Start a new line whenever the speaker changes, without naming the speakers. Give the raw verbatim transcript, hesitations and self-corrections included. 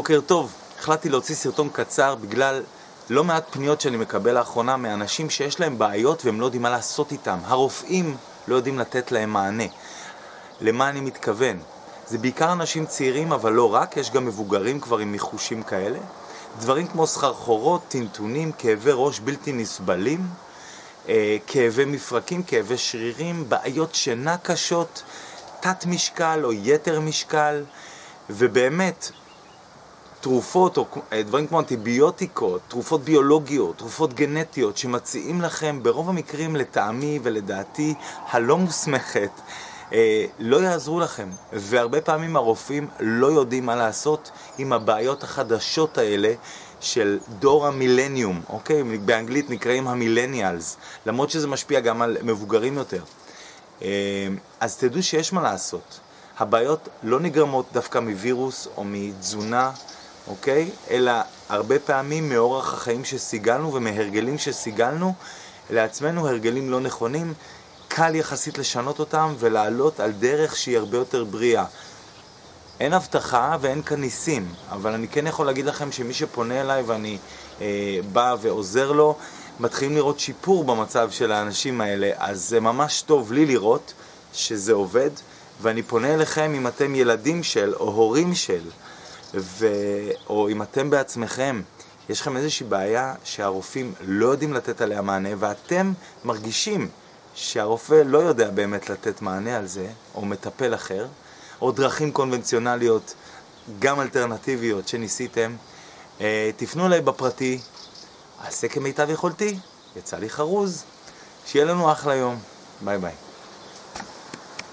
בוקר טוב, החלטתי להוציא סרטון קצר בגלל לא מעט פניות שאני מקבל לאחרונה מאנשים שיש להם בעיות והם לא יודעים מה לעשות איתם. הרופאים לא יודעים לתת להם מענה. למה אני מתכוון? זה בעיקר אנשים צעירים, אבל לא רק, יש גם מבוגרים כבר עם מיחושים כאלה. דברים כמו סחרחורות, טינטונים, כאבי ראש בלתי נסבלים, כאבי מפרקים, כאבי שרירים, בעיות שינה קשות, תת משקל או יתר משקל, ובאמת תרופות או דברים כמו אנטיביוטיקות, תרופות ביולוגיות, תרופות גנטיות שמציעים לכם ברוב המקרים לטעמי ולדעתי הלא מוסמכת, לא יעזרו לכם. והרבה פעמים הרופאים לא יודעים מה לעשות עם הבעיות החדשות האלה של דור המילניום, אוקיי? באנגלית נקראים המילניאלס, למרות שזה משפיע גם על מבוגרים יותר. אז תדעו שיש מה לעשות. הבעיות לא נגרמות דווקא מווירוס או מתזונה, אוקיי? אלא הרבה פעמים מאורח החיים שסיגלנו ומהרגלים שסיגלנו לעצמנו, הרגלים לא נכונים, קל יחסית לשנות אותם ולעלות על דרך שהיא הרבה יותר בריאה. אין הבטחה ואין כניסים, אבל אני כן יכול להגיד לכם שמי שפונה אליי ואני אה, בא ועוזר לו, מתחילים לראות שיפור במצב של האנשים האלה, אז זה ממש טוב לי לראות שזה עובד, ואני פונה אליכם אם אתם ילדים של או הורים של, ו... או אם אתם בעצמכם, יש לכם איזושהי בעיה שהרופאים לא יודעים לתת עליה מענה, ואתם מרגישים שהרופא לא יודע באמת לתת מענה על זה, או מטפל אחר, או דרכים קונבנציונליות, גם אלטרנטיביות שניסיתם, תפנו אליי בפרטי, אעשה כמיטב יכולתי, יצא לי חרוז, שיהיה לנו אחלה יום, ביי ביי.